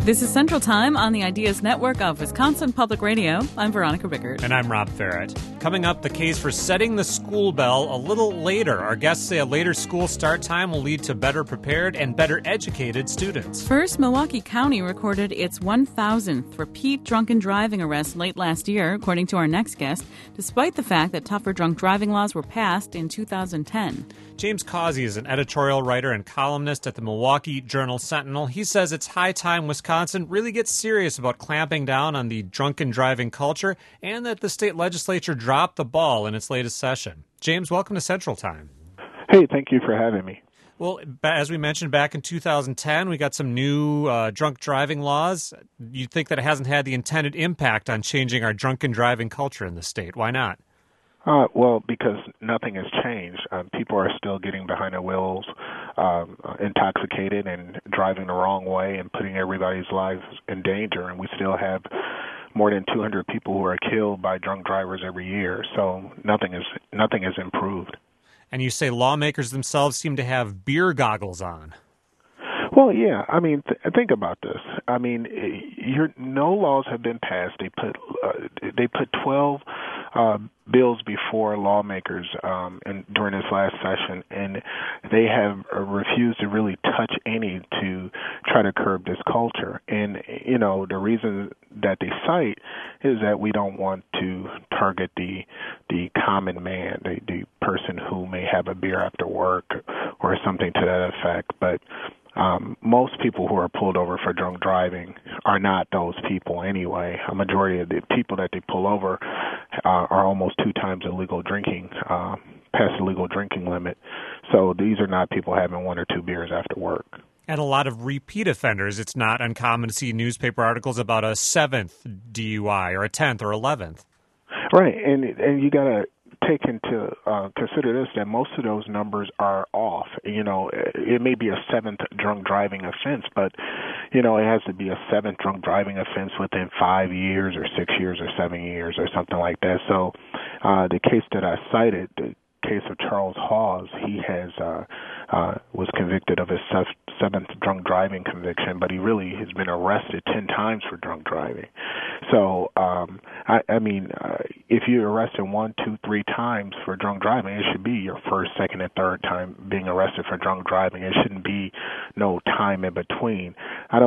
This is Central Time on the Ideas Network of Wisconsin Public Radio. I'm Veronica Rickert. And I'm Rob Ferret. Coming up, the case for setting the school bell a little later. Our guests say a later school start time will lead to better prepared and better educated students. First, Milwaukee County recorded its 1,000th repeat drunken driving arrest late last year, according to our next guest, despite the fact that tougher drunk driving laws were passed in 2010. James Causey is an editorial writer and columnist at the Milwaukee Journal-Sentinel. He says it's high time Wisconsin really gets serious about clamping down on the drunken driving culture and that the state legislature dropped the ball in its latest session. James, welcome to Central Time. Hey, thank you for having me. Well, as we mentioned back in 2010, we got some new drunk driving laws. You'd think that it hasn't had the intended impact on changing our drunken driving culture in the state. Why not? Well, because nothing has changed. People are still getting behind their wheels, intoxicated and driving the wrong way and putting everybody's lives in danger. And we still have more than 200 people who are killed by drunk drivers every year. So nothing has improved. And you say lawmakers themselves seem to have beer goggles on. Well, yeah. I mean, think about this. I mean, no laws have been passed. They put 12 bills before lawmakers during this last session, and they have refused to really touch any to try to curb this culture. And, you know, the reason that they cite is that we don't want to target the common man, the person who may have a beer after work or something to that effect. But most people who are pulled over for drunk driving are not those people anyway. A majority of the people that they pull over are almost 2 times the legal drinking, past the legal drinking limit. So these are not people having 1 or 2 beers after work. And a lot of repeat offenders. It's not uncommon to see newspaper articles about a 7th DUI or a 10th or 11th. Right, and you got to take into consider this, that most of those numbers are off. You know, it may be a 7th drunk driving offense, but, you know, it has to be a 7th drunk driving offense within 5 years or 6 years or 7 years or something like that. So the case that I cited, the case of Charles Hawes, he was convicted of his 7th drunk driving conviction, but he really has been arrested 10 times for drunk driving. So, I mean, if you're arrested 1, 2, 3 times for drunk driving, it should be your first, second, and third time being arrested for drunk driving. It shouldn't be no time in between.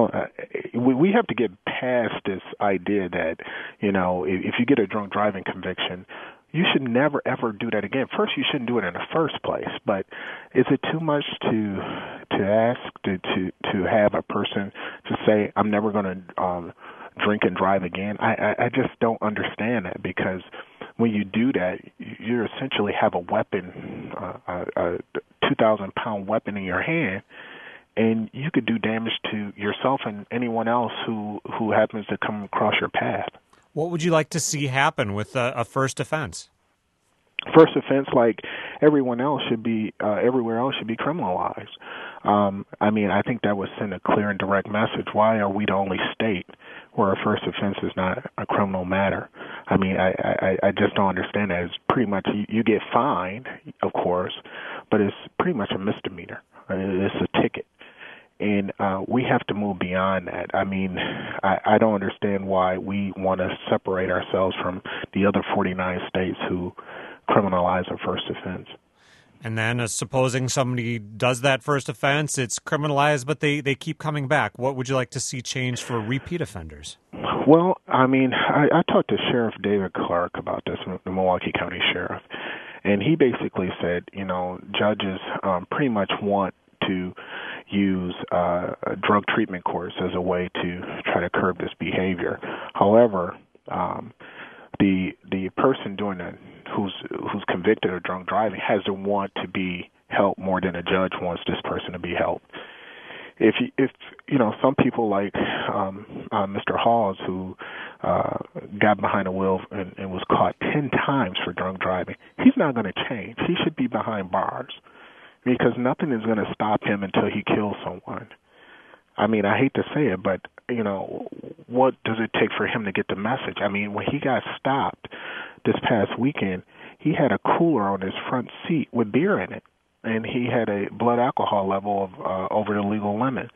We have to get past this idea that, you know, if you get a drunk driving conviction, you should never, ever do that again. First, you shouldn't do it in the first place. But is it too much to ask to have a person to say, I'm never going to drink and drive again? I just don't understand that, because when you do that, you essentially have a weapon, a 2,000-pound weapon in your hand, and you could do damage to yourself and anyone else who happens to come across your path. What would you like to see happen with a first offense? First offense, like everyone else, should be everywhere else, should be criminalized. I mean, I think that would send a clear and direct message. Why are we the only state where a first offense is not a criminal matter? I mean, I just don't understand that. It's pretty much, you get fined, of course, but it's pretty much a misdemeanor. It's a ticket. And we have to move beyond that. I mean, I don't understand why we want to separate ourselves from the other 49 states who criminalize a first offense. And then supposing somebody does that first offense, it's criminalized, but they keep coming back. What would you like to see change for repeat offenders? Well, I mean, I talked to Sheriff David Clark about this, the Milwaukee County Sheriff, and he basically said, you know, judges pretty much want to use drug treatment courts as a way to try to curb this behavior. However, the person doing that, who's convicted of drunk driving, has to want to be helped more than a judge wants this person to be helped. If you know, some people like Mr. Hawes, who got behind the wheel and was caught 10 times for drunk driving, he's not going to change. He should be behind bars, because nothing is going to stop him until he kills someone. I mean, I hate to say it, but, you know, what does it take for him to get the message? I mean, when he got stopped this past weekend, he had a cooler on his front seat with beer in it, and he had a blood alcohol level of over the legal limit.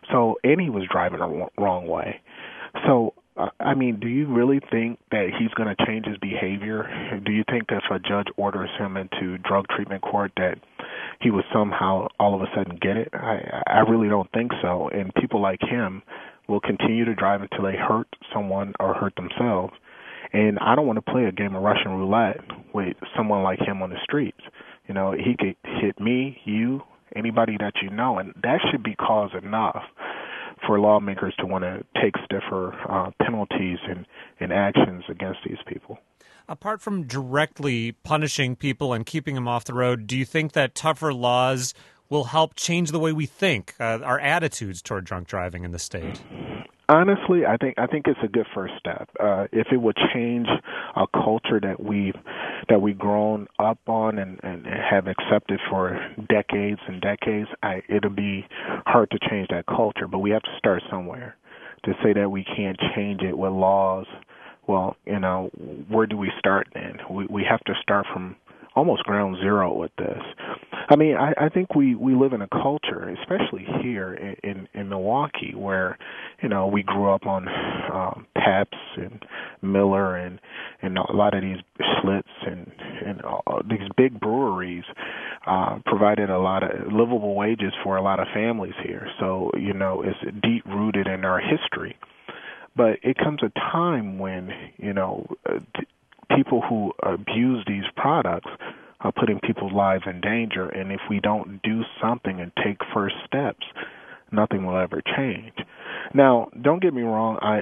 And he was driving the wrong way. So, I mean, do you really think that he's going to change his behavior? Do you think if a judge orders him into drug treatment court that he would somehow all of a sudden get it? I really don't think so. And people like him will continue to drive until they hurt someone or hurt themselves. And I don't want to play a game of Russian roulette with someone like him on the streets. You know, he could hit me, you, anybody that you know, and that should be cause enough for lawmakers to want to take stiffer penalties and actions against these people. Apart from directly punishing people and keeping them off the road, do you think that tougher laws will help change the way we think, our attitudes toward drunk driving in the state? Honestly, I think it's a good first step. If it would change a culture that we've grown up on and have accepted for decades and decades, it'll be hard to change that culture. But we have to start somewhere. To say that we can't change it with laws, well, you know, where do we start then? We have to start from almost ground zero with this. I mean, I think we live in a culture, especially here in Milwaukee, where, you know, we grew up on Pabst and Miller and a lot of these Schlitz and these big breweries provided a lot of livable wages for a lot of families here. So, you know, it's deep rooted in our history. But it comes a time when, you know, people who abuse these products are putting people's lives in danger, and if we don't do something and take first steps, nothing will ever change. Now, don't get me wrong. I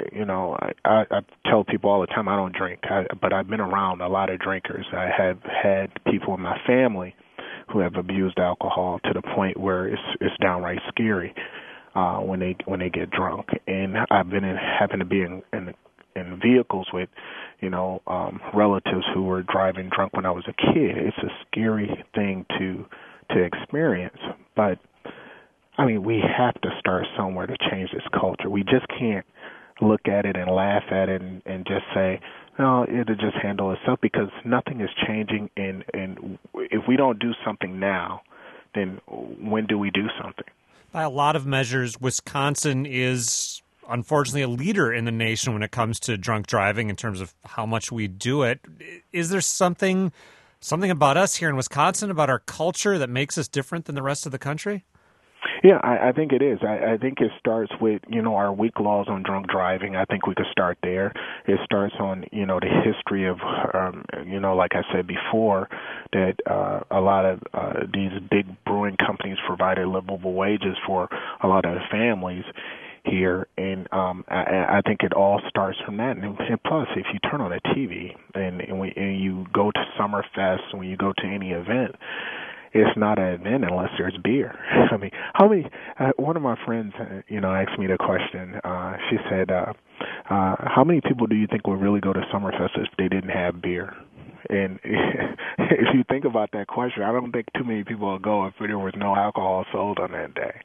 tell people all the time I don't drink, but I've been around a lot of drinkers. I have had people in my family who have abused alcohol to the point where it's downright scary when they get drunk. And I've happened to be in vehicles with, you know, relatives who were driving drunk when I was a kid. It's a scary thing to experience. But, I mean, we have to start somewhere to change this culture. We just can't look at it and laugh at it and just say, no, it'll just handle itself, because nothing is changing. And if we don't do something now, then when do we do something? By a lot of measures, Wisconsin is unfortunately a leader in the nation when it comes to drunk driving in terms of how much we do it. Is there something about us here in Wisconsin, about our culture, that makes us different than the rest of the country? Yeah, I think it is. I think it starts with, you know, our weak laws on drunk driving. I think we could start there. It starts on, you know, the history of, you know, like I said before, that a lot of these big brewing companies provided livable wages for a lot of the families here, and I think it all starts from that. And plus, if you turn on a TV and you go to Summerfest, when you go to any event, it's not an event unless there's beer. I mean, how many? One of my friends, you know, asked me the question. She said, "How many people do you think would really go to Summerfest if they didn't have beer?" And if you think about that question, I don't think too many people will go if there was no alcohol sold on that day.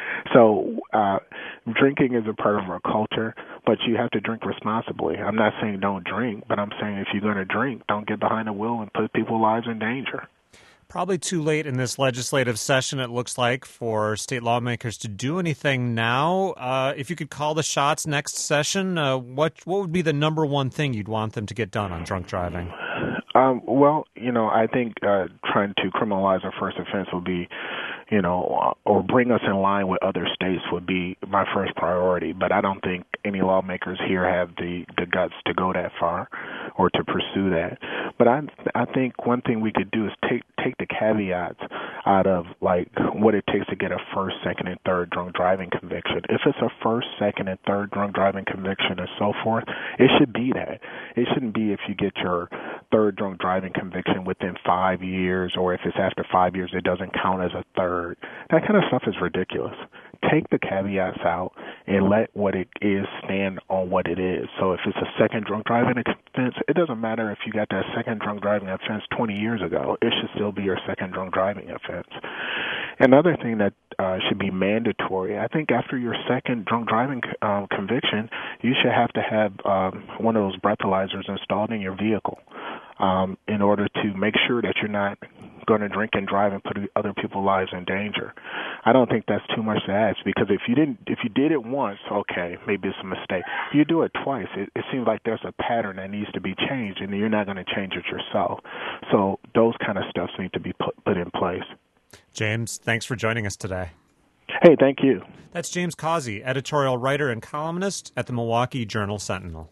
So drinking is a part of our culture, but you have to drink responsibly. I'm not saying don't drink, but I'm saying if you're going to drink, don't get behind the wheel and put people's lives in danger. Probably too late in this legislative session, it looks like, for state lawmakers to do anything now. If you could call the shots next session, what would be the number one thing you'd want them to get done on drunk driving? Well, you know, I think trying to criminalize our first offense would be, you know, or bring us in line with other states would be my first priority. But I don't think any lawmakers here have the guts to go that far or to pursue that. But I think one thing we could do is take the caveats out of, like, what it takes to get a first, second, and third drunk driving conviction. If it's a first, second, and third drunk driving conviction and so forth, it should be that. It shouldn't be if you get your third drunk driving conviction within 5 years, or if it's after 5 years, it doesn't count as a third. That kind of stuff is ridiculous. Take the caveats out and let what it is stand on what it is. So if it's a second drunk driving offense, it doesn't matter if you got that second drunk driving offense 20 years ago. It should still be your second drunk driving offense. Another thing that should be mandatory, I think after your second drunk driving conviction, you should have to have one of those breathalyzers installed in your vehicle in order to make sure that you're not going to drink and drive and put other people's lives in danger. I don't think that's too much to ask, because if you did it once, okay, maybe it's a mistake. If you do it twice, it seems like there's a pattern that needs to be changed, and you're not going to change it yourself. So those kind of steps need to be put in place. James, thanks for joining us today. Hey, thank you. That's James Causey, editorial writer and columnist at the Milwaukee Journal-Sentinel.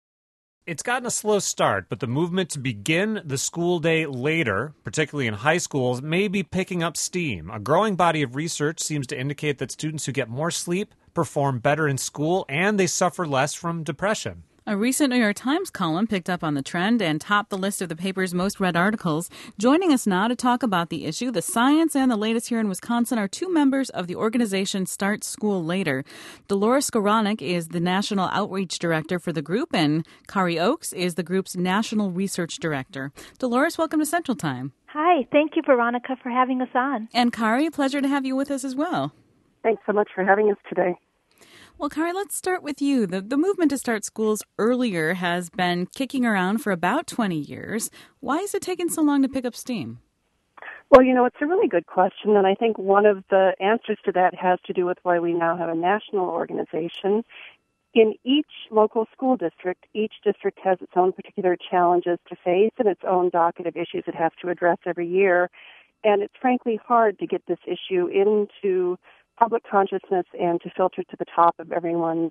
It's gotten a slow start, but the movement to begin the school day later, particularly in high schools, may be picking up steam. A growing body of research seems to indicate that students who get more sleep perform better in school and they suffer less from depression. A recent New York Times column picked up on the trend and topped the list of the paper's most read articles. Joining us now to talk about the issue, the science, and the latest here in Wisconsin are two members of the organization Start School Later. Dolores Skowronek is the National Outreach Director for the group, and Kari Oakes is the group's National Research Director. Dolores, welcome to Central Time. Hi, thank you, Veronica, for having us on. And Kari, pleasure to have you with us as well. Thanks so much for having us today. Well, Kari, let's start with you. The movement to start schools earlier has been kicking around for about 20 years. Why is it taking so long to pick up steam? Well, it's a really good question, and I think one of the answers to that has to do with why we now have a national organization. In each local school district, each district has its own particular challenges to face and its own docket of issues it has to address every year, and it's frankly hard to get this issue into public consciousness and to filter to the top of everyone's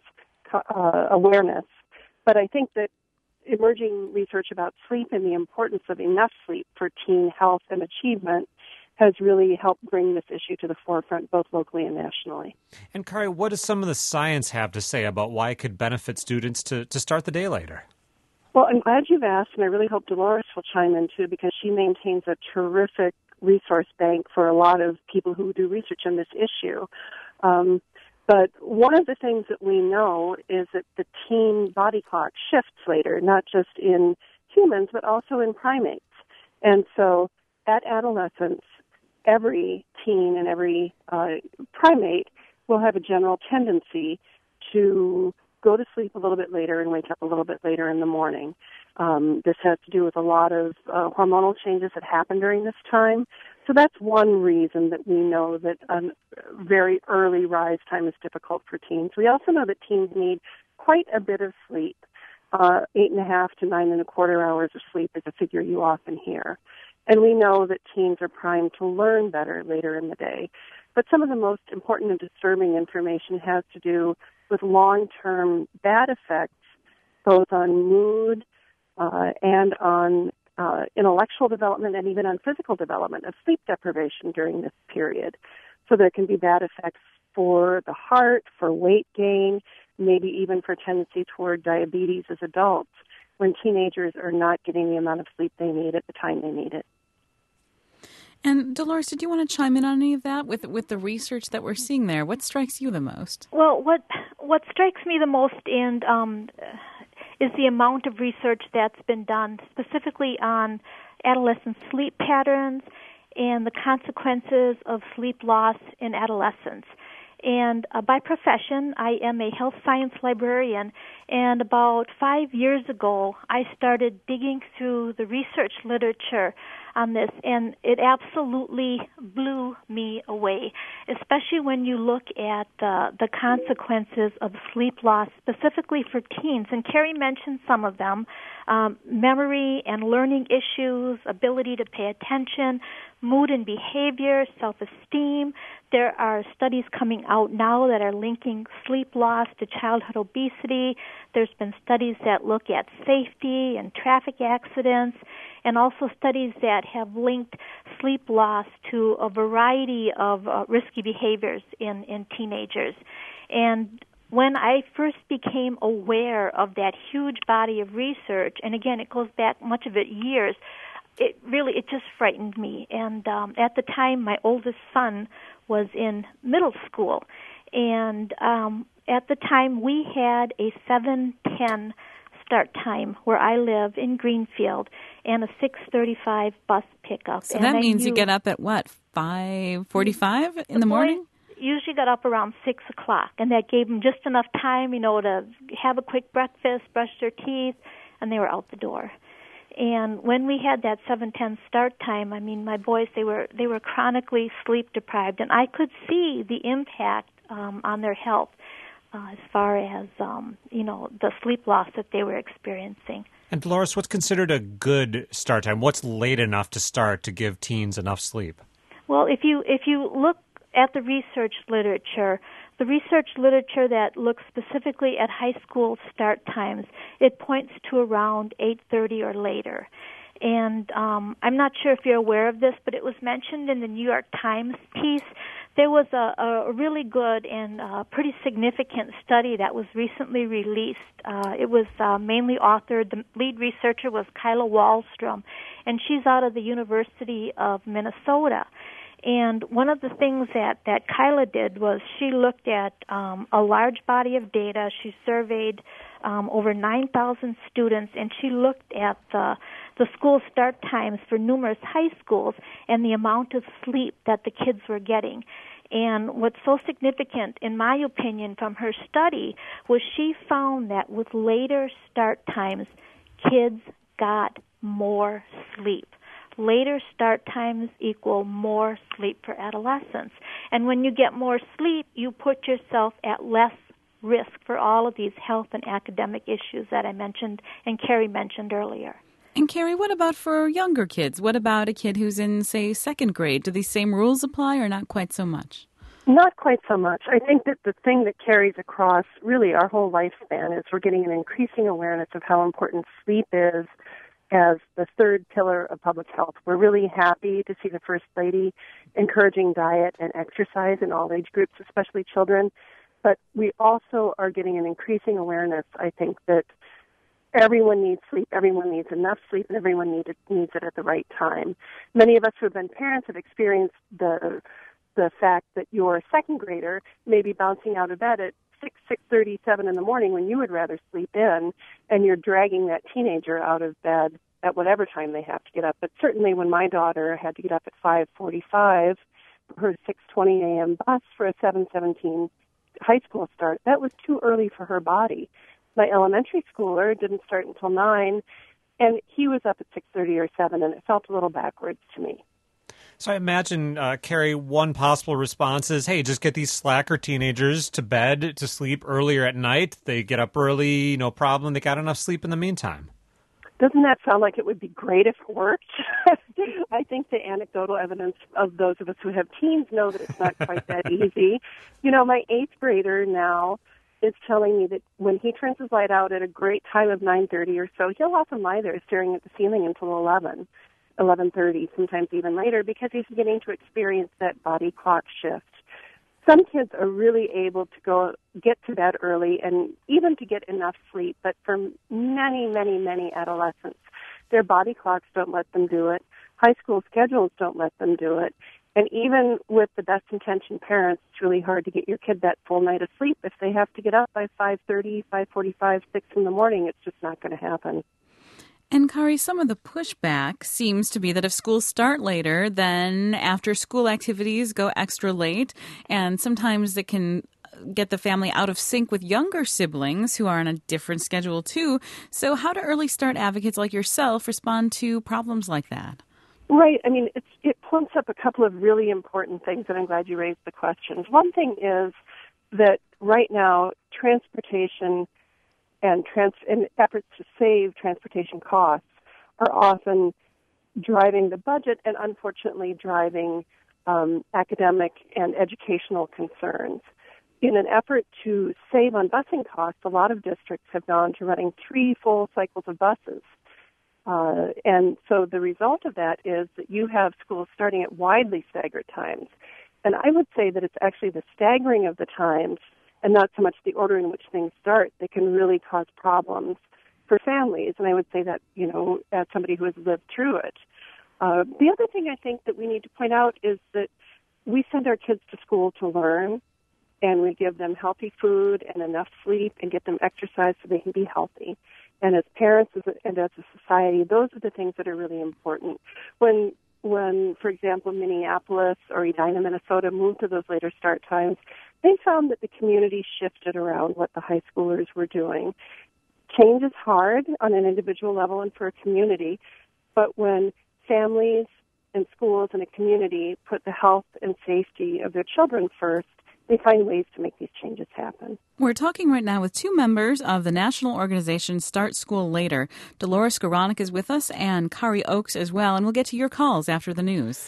awareness. But I think that emerging research about sleep and the importance of enough sleep for teen health and achievement has really helped bring this issue to the forefront, both locally and nationally. And Kari, what does some of the science have to say about why it could benefit students to start the day later? Well, I'm glad you've asked, and I really hope Dolores will chime in too, because she maintains a terrific resource bank for a lot of people who do research on this issue. But one of the things that we know is that the teen body clock shifts later, not just in humans, but also in primates. And so at adolescence, every teen and every primate will have a general tendency to go to sleep a little bit later and wake up a little bit later in the morning. This has to do with a lot of hormonal changes that happen during this time. So that's one reason that we know that a very early rise time is difficult for teens. We also know that teens need quite a bit of sleep. 8.5 to 9.25 hours of sleep is a figure you often hear. And we know that teens are primed to learn better later in the day. But some of the most important and disturbing information has to do with long-term bad effects, both on mood and on intellectual development and even on physical development of sleep deprivation during this period. So there can be bad effects for the heart, for weight gain, maybe even for tendency toward diabetes as adults when teenagers are not getting the amount of sleep they need at the time they need it. And Dolores, did you want to chime in on any of that with the research that we're seeing there? What strikes you the most? Well, what strikes me the most is the amount of research that's been done specifically on adolescent sleep patterns and the consequences of sleep loss in adolescence. And by profession, I am a health science librarian, and about 5 years ago, I started digging through the research literature on this, and it absolutely blew me away, especially when you look at the consequences of sleep loss, specifically for teens. And Kari mentioned some of them, memory and learning issues, ability to pay attention, mood and behavior, self-esteem. There are studies coming out now that are linking sleep loss to childhood obesity. There's been studies that look at safety and traffic accidents, and also studies that have linked sleep loss to a variety of risky behaviors in teenagers. And when I first became aware of that huge body of research, and again, it goes back much of it years, it just frightened me. And at the time, my oldest son was in middle school, and at the time we had a 7:10 start time where I live in Greenfield, and a 6:35 bus pickup. So that means you get up at what, 5:45 in the morning? Usually got up around 6 o'clock, and that gave them just enough time, to have a quick breakfast, brush their teeth, and they were out the door. And when we had that 7:10 start time, I mean, my boys, they were chronically sleep deprived, and I could see the impact on their health as far as the sleep loss that they were experiencing. And Dolores, what's considered a good start time? What's late enough to start to give teens enough sleep? Well, if you look at the research literature that looks specifically at high school start times, it points to around 8:30 or later. And I'm not sure if you're aware of this, but it was mentioned in the New York Times piece. There was a really good and pretty significant study that was recently released. It was mainly authored, the lead researcher was Kyla Wallstrom, and she's out of the University of Minnesota. And one of the things that Kyla did was she looked at a large body of data. She surveyed over 9,000 students, and she looked at the school start times for numerous high schools and the amount of sleep that the kids were getting. And what's so significant, in my opinion, from her study was she found that with later start times, kids got more sleep. Later start times equal more sleep for adolescents. And when you get more sleep, you put yourself at less risk for all of these health and academic issues that I mentioned and Carrie mentioned earlier. And Carrie, what about for younger kids? What about a kid who's in, say, second grade? Do these same rules apply or not quite so much? Not quite so much. I think that the thing that carries across really our whole lifespan is we're getting an increasing awareness of how important sleep is as the third pillar of public health. We're really happy to see the First Lady encouraging diet and exercise in all age groups, especially children. But we also are getting an increasing awareness, I think, that everyone needs sleep, everyone needs enough sleep, and everyone needs it at the right time. Many of us who have been parents have experienced the fact that your second grader may be bouncing out of bed at 6:30, 7 in the morning when you would rather sleep in, and you're dragging that teenager out of bed at whatever time they have to get up. But certainly when my daughter had to get up at 5:45 for her 6:20 a.m. bus for a 7:17 high school start, that was too early for her body. My elementary schooler didn't start until 9, and he was up at 6:30 or 7, and it felt a little backwards to me. So I imagine, Carrie, one possible response is, hey, just get these slacker teenagers to bed, to sleep earlier at night. They get up early, no problem. They got enough sleep in the meantime. Doesn't that sound like it would be great if it worked? I think the anecdotal evidence of those of us who have teens know that it's not quite that easy. You know, my 8th grader now is telling me that when he turns his light out at a great time of 9:30 or so, he'll often lie there staring at the ceiling until 11:30, sometimes even later, because he's beginning to experience that body clock shift. Some kids are really able to get to bed early and even to get enough sleep, but for many, many, many adolescents, their body clocks don't let them do it. High school schedules don't let them do it. And even with the best-intentioned parents, it's really hard to get your kid that full night of sleep. If they have to get up by 5:30, 5:45, 6 in the morning, it's just not going to happen. And Kari, some of the pushback seems to be that if schools start later, then after school activities go extra late, and sometimes it can get the family out of sync with younger siblings who are on a different schedule too. So how do early start advocates like yourself respond to problems like that? Right. I mean, it points up a couple of really important things, and I'm glad you raised the questions. One thing is that right now, transportation and efforts to save transportation costs are often driving the budget and unfortunately driving academic and educational concerns. In an effort to save on busing costs, a lot of districts have gone to running 3 full cycles of buses. And so the result of that is that you have schools starting at widely staggered times. And I would say that it's actually the staggering of the times and not so much the order in which things start that can really cause problems for families. And I would say that, you know, as somebody who has lived through it. The other thing I think that we need to point out is that we send our kids to school to learn, and we give them healthy food and enough sleep and get them exercise so they can be healthy. And as parents and as a society, those are the things that are really important. When, for example, Minneapolis or Edina, Minnesota moved to those later start times, they found that the community shifted around what the high schoolers were doing Change is hard on an individual level and for a community, but when families and schools and a community put the health and safety of their children first, they find ways to make these changes happen. We're talking right now with two members of the national organization Start School Later. Dolores Skowronek is with us and Kari Oakes as well, and we'll get to your calls after the news.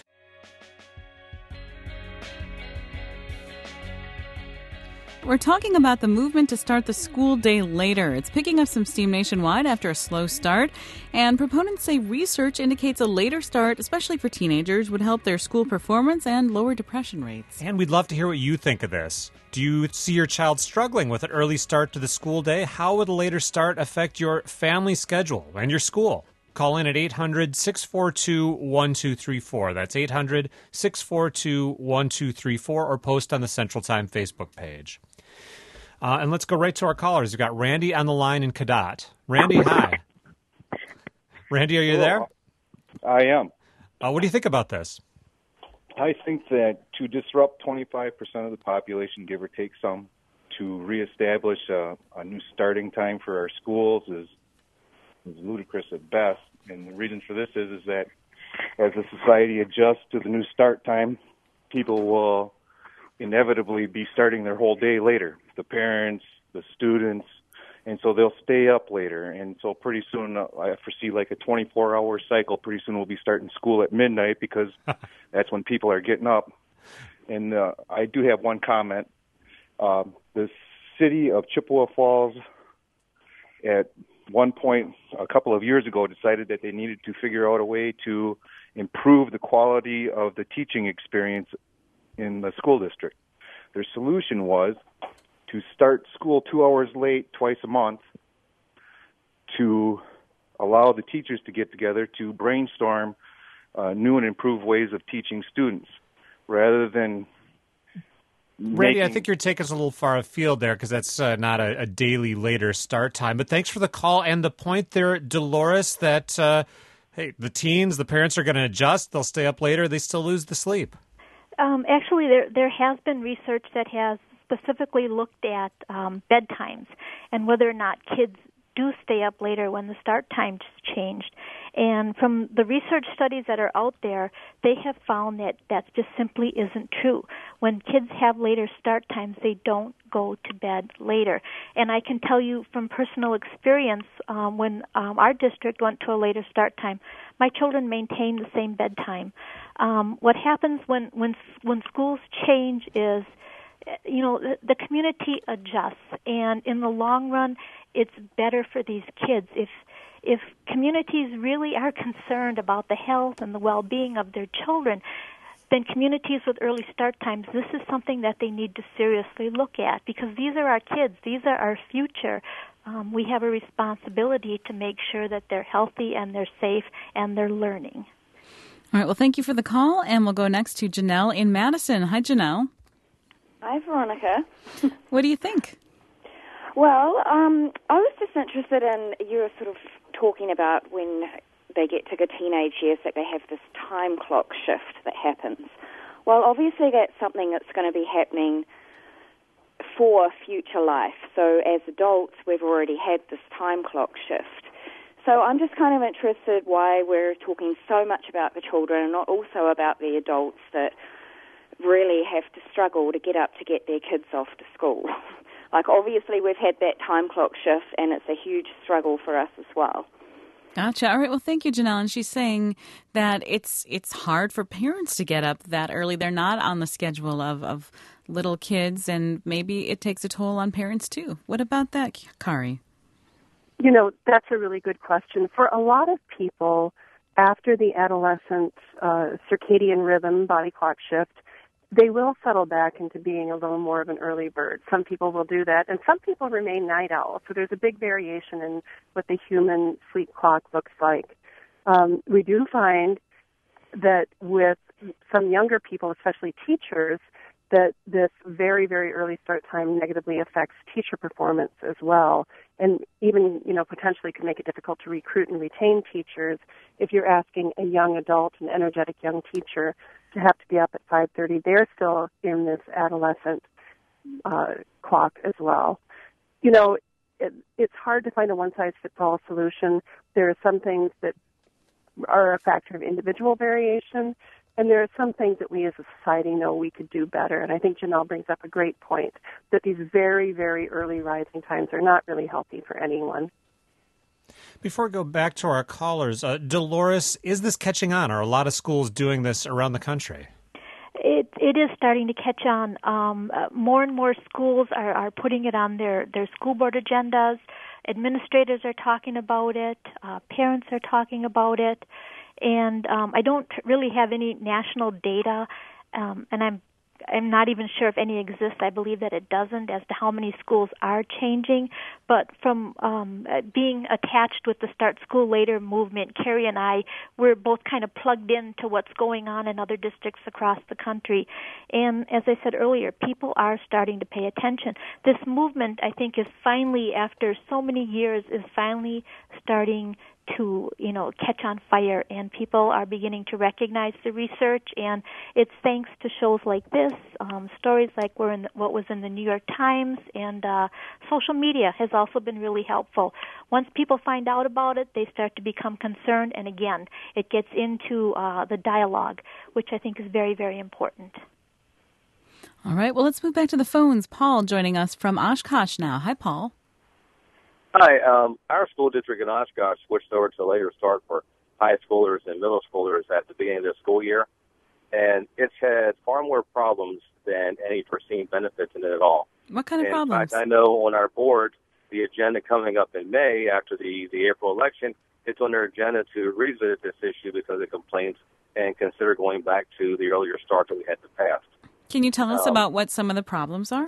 We're talking about the movement to start the school day later. It's picking up some steam nationwide after a slow start, and proponents say research indicates a later start, especially for teenagers, would help their school performance and lower depression rates. And we'd love to hear what you think of this. Do you see your child struggling with an early start to the school day? How would a later start affect your family schedule and your school? Call in at 800-642-1234. That's 800-642-1234, or post on the Central Time Facebook page. And let's go right to our callers. We've got Randy on the line in Cadott. Randy, hi. Randy, are you there? I am. What do you think about this? I think that to disrupt 25% of the population, give or take some, to reestablish a new starting time for our schools is ludicrous at best. And the reason for this is that as the society adjusts to the new start time, people will inevitably be starting their whole day later. The parents, the students, and so they'll stay up later. And so pretty soon, I foresee like a 24-hour cycle. Pretty soon we'll be starting school at midnight because that's when people are getting up. And I do have one comment. The city of Chippewa Falls at one point a couple of years ago decided that they needed to figure out a way to improve the quality of the teaching experience in the school district. Their solution was to start school 2 hours late twice a month to allow the teachers to get together to brainstorm new and improved ways of teaching students rather than Randy, I think you're taking us a little far afield there because that's not a daily later start time. But thanks for the call and the point there, Dolores, that, hey, the teens, the parents are going to adjust. They'll stay up later. They still lose the sleep. Actually, there has been research that has specifically looked at bedtimes and whether or not kids do stay up later when the start times changed. And from the research studies that are out there, they have found that that just simply isn't true. When kids have later start times, they don't go to bed later. And I can tell you from personal experience, when our district went to a later start time, my children maintained the same bedtime. What happens when schools change is, you know, the community adjusts, and in the long run, it's better for these kids. If communities really are concerned about the health and the well-being of their children, then communities with early start times, this is something that they need to seriously look at because these are our kids. These are our future. We have a responsibility to make sure that they're healthy and they're safe and they're learning. All right, well, thank you for the call, and we'll go next to Janelle in Madison. Hi, Janelle. Hi, Veronica. What do you think? Well, I was just interested in, you were sort of talking about when they get to the teenage years that they have this time clock shift that happens. Well, obviously that's something that's going to be happening for future life. So as adults, we've already had this time clock shift. So I'm just kind of interested why we're talking so much about the children and not also about the adults that really have to struggle to get up to get their kids off to school. Like, obviously, we've had that time clock shift, and it's a huge struggle for us as well. Gotcha. All right. Well, thank you, Janelle. And she's saying that it's hard for parents to get up that early. They're not on the schedule of little kids, and maybe it takes a toll on parents, too. What about that, Kari? You know, that's a really good question. For a lot of people, after the adolescent circadian rhythm, body clock shift, they will settle back into being a little more of an early bird. Some people will do that, and some people remain night owls. So there's a big variation in what the human sleep clock looks like. We do find that with some younger people, especially teachers, that this very, very early start time negatively affects teacher performance as well, and even, you know, potentially can make it difficult to recruit and retain teachers if you're asking a young adult, an energetic young teacher, to have to be up at 5:30. They're still in this adolescent clock as well. You know, it's hard to find a one-size-fits-all solution. There are some things that are a factor of individual variation, and there are some things that we as a society know we could do better. And I think Janelle brings up a great point, that these very, very early rising times are not really healthy for anyone. Before we go back to our callers, Dolores, is this catching on? Are a lot of schools doing this around the country? It is starting to catch on. More and more schools are putting it on their school board agendas. Administrators are talking about it. Parents are talking about it. And I don't really have any national data, and I'm not even sure if any exists. I believe that it doesn't, as to how many schools are changing. But from being attached with the Start School Later movement, Carrie and I, we're both kind of plugged into what's going on in other districts across the country. And as I said earlier, people are starting to pay attention. This movement, I think, is finally, after so many years, is finally starting to, catch on fire, and people are beginning to recognize the research, and it's thanks to shows like this, stories like what was in the New York Times, and social media has also been really helpful. Once people find out about it, they start to become concerned, and again, it gets into the dialogue, which I think is very, very important. All right, well, let's move back to the phones. Paul joining us from Oshkosh now. Hi, Paul. Hi, our school district in Oshkosh switched over to a later start for high schoolers and middle schoolers at the beginning of the school year, and it's had far more problems than any foreseen benefits in it at all. What kind of problems? In fact, I know on our board, the agenda coming up in May after the April election, it's on their agenda to revisit this issue because of complaints and consider going back to the earlier start that we had in the past. Can you tell us about what some of the problems are?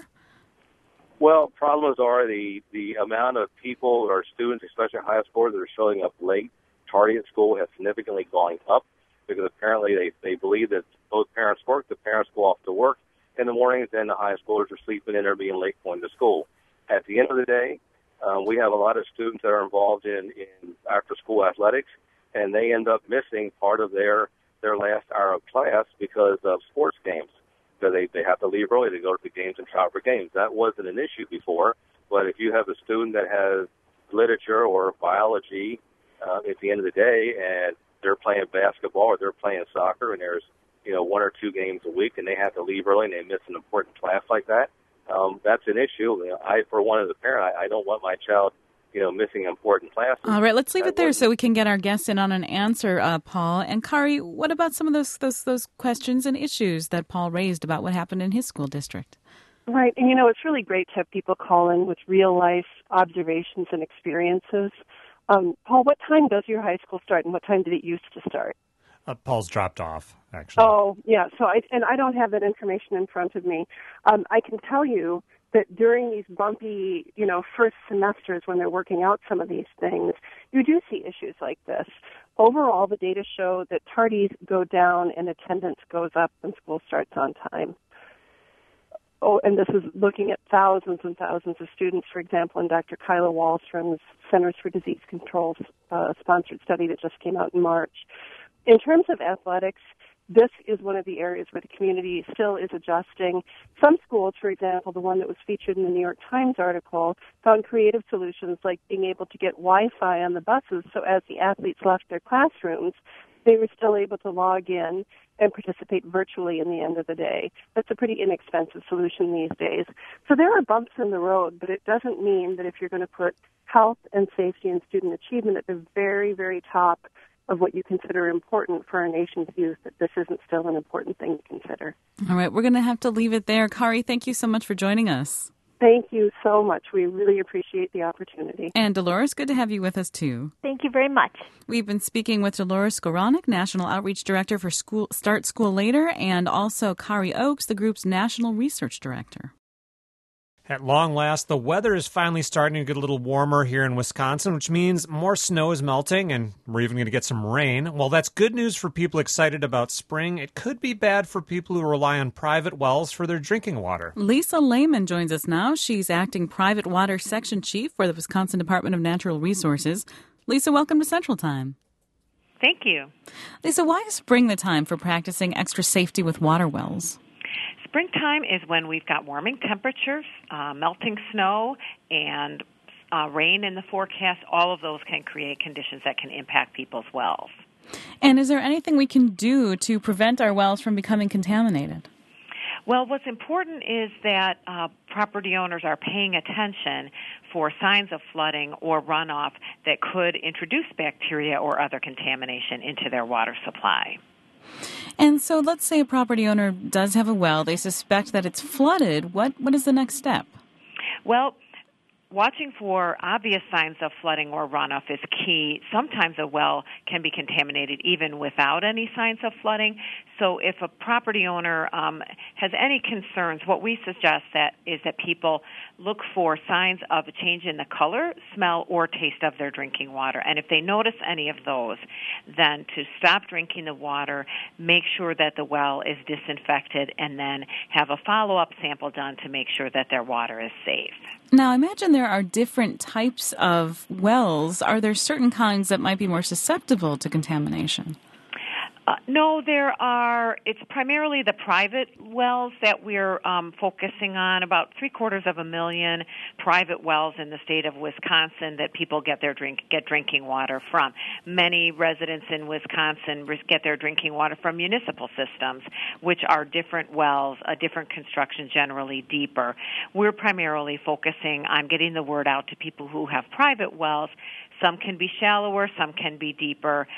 Well, problems are the amount of people or students, especially high schoolers, that are showing up late, tardy at school has significantly gone up because apparently they believe that both parents work, the parents go off to work in the mornings, and the high schoolers are sleeping in or being late going to school. At the end of the day, we have a lot of students that are involved in after-school athletics, and they end up missing part of their last hour of class because of sports games. So they have to leave early to go to the games and shop for games. That wasn't an issue before, but if you have a student that has literature or biology at the end of the day and they're playing basketball or they're playing soccer and there's 1 or 2 games a week and they have to leave early and they miss an important class like that, that's an issue. I, for one as a parent, I don't want my child missing important classes. All right, let's leave it there so we can get our guests in on an answer, Paul. And Kari, what about some of those questions and issues that Paul raised about what happened in his school district? Right, and it's really great to have people call in with real-life observations and experiences. Paul, what time does your high school start, and what time did it used to start? Paul's dropped off, actually. Oh, yeah, so I don't have that information in front of me. I can tell you that during these bumpy, first semesters when they're working out some of these things, you do see issues like this. Overall, the data show that tardies go down and attendance goes up when school starts on time. Oh, and this is looking at thousands and thousands of students, for example, in Dr. Kyla Wallstrom's Centers for Disease Control sponsored study that just came out in March. In terms of athletics, this is one of the areas where the community still is adjusting. Some schools, for example, the one that was featured in the New York Times article, found creative solutions like being able to get Wi-Fi on the buses so as the athletes left their classrooms, they were still able to log in and participate virtually in the end of the day. That's a pretty inexpensive solution these days. So there are bumps in the road, but it doesn't mean that if you're going to put health and safety and student achievement at the very, very top of what you consider important for our nation's youth, that this isn't still an important thing to consider. All right, we're going to have to leave it there. Kari, thank you so much for joining us. Thank you so much. We really appreciate the opportunity. And Dolores, good to have you with us, too. Thank you very much. We've been speaking with Dolores Skowronek, National Outreach Director for Start School Later, and also Kari Oakes, the group's National Research Director. At long last, the weather is finally starting to get a little warmer here in Wisconsin, which means more snow is melting, and we're even going to get some rain. Well, that's good news for people excited about spring. It could be bad for people who rely on private wells for their drinking water. Lisa Lehman joins us now. She's acting private water section chief for the Wisconsin Department of Natural Resources. Lisa, welcome to Central Time. Thank you. Lisa, why is spring the time for practicing extra safety with water wells? Springtime is when we've got warming temperatures, melting snow, and rain in the forecast, all of those can create conditions that can impact people's wells. And is there anything we can do to prevent our wells from becoming contaminated? Well, what's important is that property owners are paying attention for signs of flooding or runoff that could introduce bacteria or other contamination into their water supply. And so let's say a property owner does have a well. They suspect that it's flooded. What is the next step? Well, watching for obvious signs of flooding or runoff is key. Sometimes a well can be contaminated even without any signs of flooding. So if a property owner has any concerns, what we suggest is that people look for signs of a change in the color, smell, or taste of their drinking water. And if they notice any of those, then to stop drinking the water, make sure that the well is disinfected, and then have a follow-up sample done to make sure that their water is safe. Now, I imagine there are different types of wells. Are there certain kinds that might be more susceptible to contamination? No, there are. It's primarily the private wells that we're focusing on. About 750,000 private wells in the state of Wisconsin that people get drinking water from. Many residents in Wisconsin get their drinking water from municipal systems, which are different wells, a different construction, generally deeper. We're primarily focusing on getting the word out to people who have private wells. Some can be shallower, some can be deeper,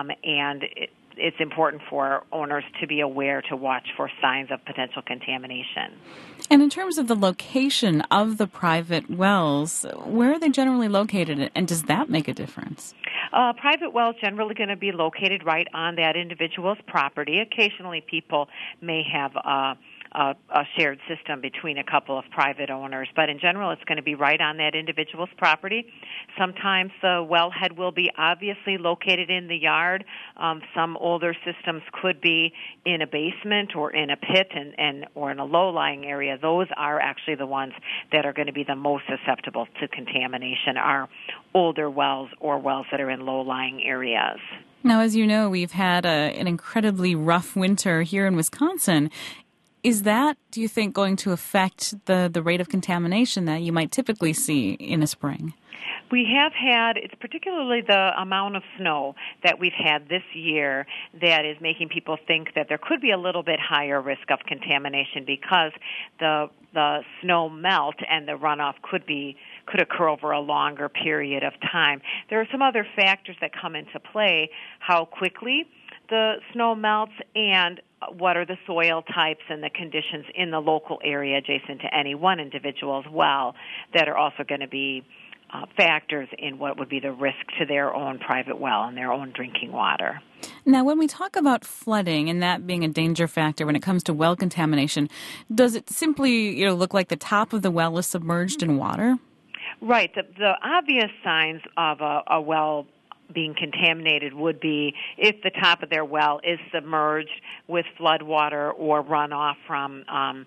and it's important for owners to be aware to watch for signs of potential contamination. And in terms of the location of the private wells, where are they generally located, and does that make a difference? Private wells generally going to be located right on that individual's property. Occasionally people may have a shared system between a couple of private owners, but in general it's going to be right on that individual's property. Sometimes the wellhead will be obviously located in the yard. Some older systems could be in a basement or in a pit or in a low-lying area. Those are actually the ones that are going to be the most susceptible to contamination, are older wells or wells that are in low-lying areas. Now, as you know, we've had an incredibly rough winter here in Wisconsin. Is that, do you think, going to affect the rate of contamination that you might typically see in a spring? We have had, it's particularly the amount of snow that we've had this year that is making people think that there could be a little bit higher risk of contamination because the snow melt and the runoff could occur over a longer period of time. There are some other factors that come into play: how quickly the snow melts and what are the soil types and the conditions in the local area adjacent to any one individual's well that are also going to be factors in what would be the risk to their own private well and their own drinking water. Now, when we talk about flooding and that being a danger factor when it comes to well contamination, does it simply look like the top of the well is submerged in water? Right. The obvious signs of a well being contaminated would be if the top of their well is submerged with flood water or runoff from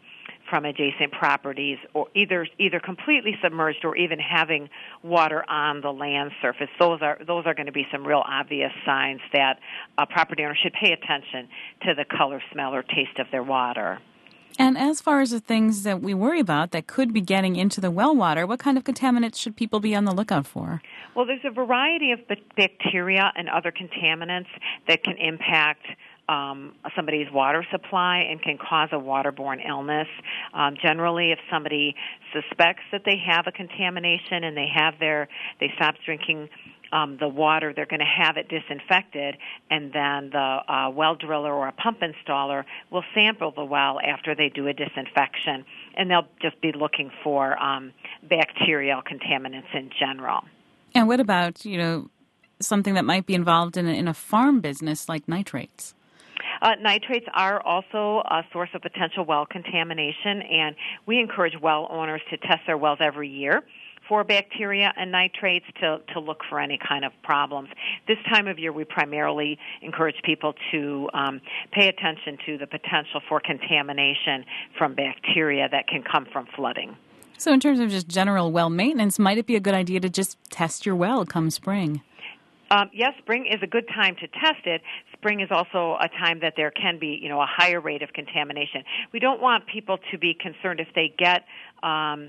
adjacent properties, or either completely submerged or even having water on the land surface. Those are going to be some real obvious signs that a property owner should pay attention to the color, smell, or taste of their water. And as far as the things that we worry about that could be getting into the well water, what kind of contaminants should people be on the lookout for? Well, there's a variety of bacteria and other contaminants that can impact somebody's water supply and can cause a waterborne illness. Generally, if somebody suspects that they have a contamination and they stop drinking the water, they're going to have it disinfected, and then the well driller or a pump installer will sample the well after they do a disinfection, and they'll just be looking for bacterial contaminants in general. And what about, something that might be involved in a farm business like nitrates? Nitrates are also a source of potential well contamination, and we encourage well owners to test their wells every year for bacteria and nitrates to look for any kind of problems. This time of year, we primarily encourage people to pay attention to the potential for contamination from bacteria that can come from flooding. So in terms of just general well maintenance, might it be a good idea to just test your well come spring? Yes, spring is a good time to test it. Spring is also a time that there can be, a higher rate of contamination. We don't want people to be concerned if they get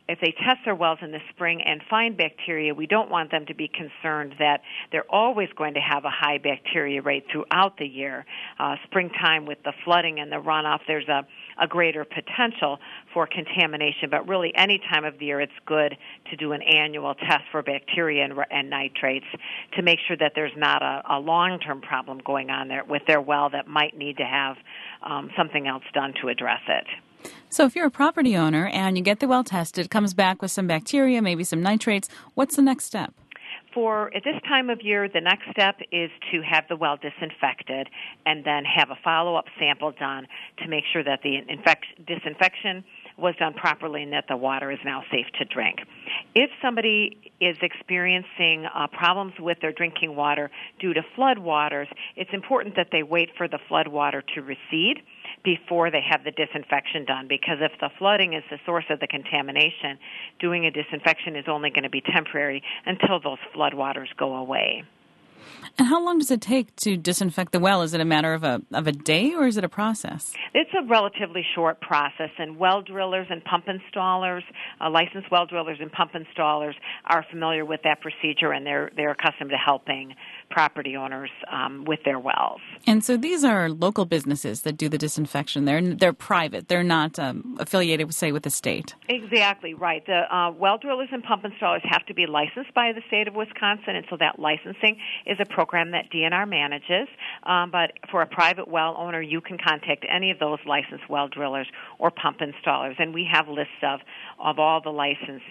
if they test their wells in the spring and find bacteria, we don't want them to be concerned that they're always going to have a high bacteria rate throughout the year. Springtime with the flooding and the runoff, there's a greater potential for contamination, but really any time of the year it's good to do an annual test for bacteria and nitrates to make sure that there's not a long-term problem going on there with their well that might need to have something else done to address it. So if you're a property owner and you get the well tested, it comes back with some bacteria, maybe some nitrates, what's the next step? At this time of year, the next step is to have the well disinfected and then have a follow-up sample done to make sure that the disinfection was done properly and that the water is now safe to drink. If somebody is experiencing problems with their drinking water due to flood waters, it's important that they wait for the flood water to recede before they have the disinfection done, because if the flooding is the source of the contamination, doing a disinfection is only going to be temporary until those flood waters go away. And how long does it take to disinfect the well? Is it a matter of a day, or is it a process? It's a relatively short process, and well drillers and pump installers, licensed well drillers and pump installers are familiar with that procedure, and they're accustomed to helping property owners with their wells. And so these are local businesses that do the disinfection. They're private. They're not affiliated, say, with the state. Exactly right. The well drillers and pump installers have to be licensed by the state of Wisconsin, and so that licensing is a program that DNR manages. But for a private well owner, you can contact any of those licensed well drillers or pump installers, and we have lists of all the licensed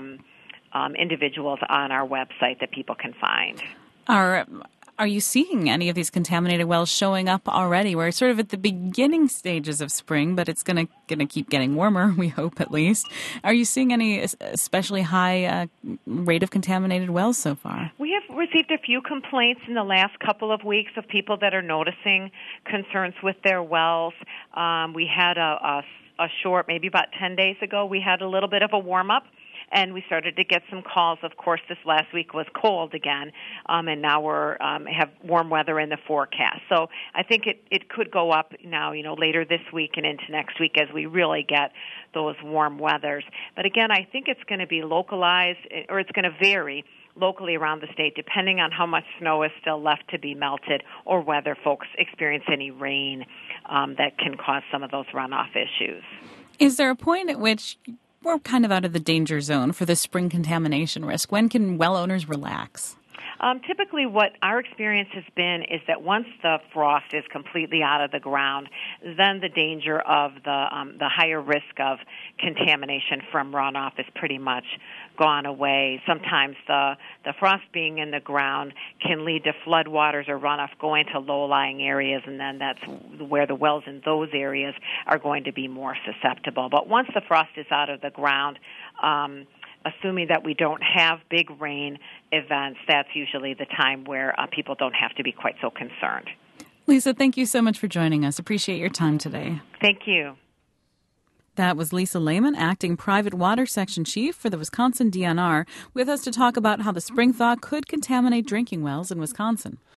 individuals on our website that people can find. Are you seeing any of these contaminated wells showing up already? We're sort of at the beginning stages of spring, but it's going to keep getting warmer, we hope at least. Are you seeing any especially high rate of contaminated wells so far? We have received a few complaints in the last couple of weeks of people that are noticing concerns with their wells. We had a short, maybe about 10 days ago, we had a little bit of a warm-up. And we started to get some calls. Of course, this last week was cold again, and now we're have warm weather in the forecast. So I think it could go up now, later this week and into next week as we really get those warm weathers. But again, I think it's going to be localized, or it's going to vary locally around the state, depending on how much snow is still left to be melted or whether folks experience any rain that can cause some of those runoff issues. Is there a point at which we're kind of out of the danger zone for the spring contamination risk? When can well owners relax? Typically what our experience has been is that once the frost is completely out of the ground, then the danger of the higher risk of contamination from runoff is pretty much gone away. Sometimes the frost being in the ground can lead to floodwaters or runoff going to low-lying areas, and then that's where the wells in those areas are going to be more susceptible. But once the frost is out of the ground, assuming that we don't have big rain events, that's usually the time where people don't have to be quite so concerned. Lisa, thank you so much for joining us. Appreciate your time today. Thank you. That was Lisa Lehman, acting private water section chief for the Wisconsin DNR, with us to talk about how the spring thaw could contaminate drinking wells in Wisconsin.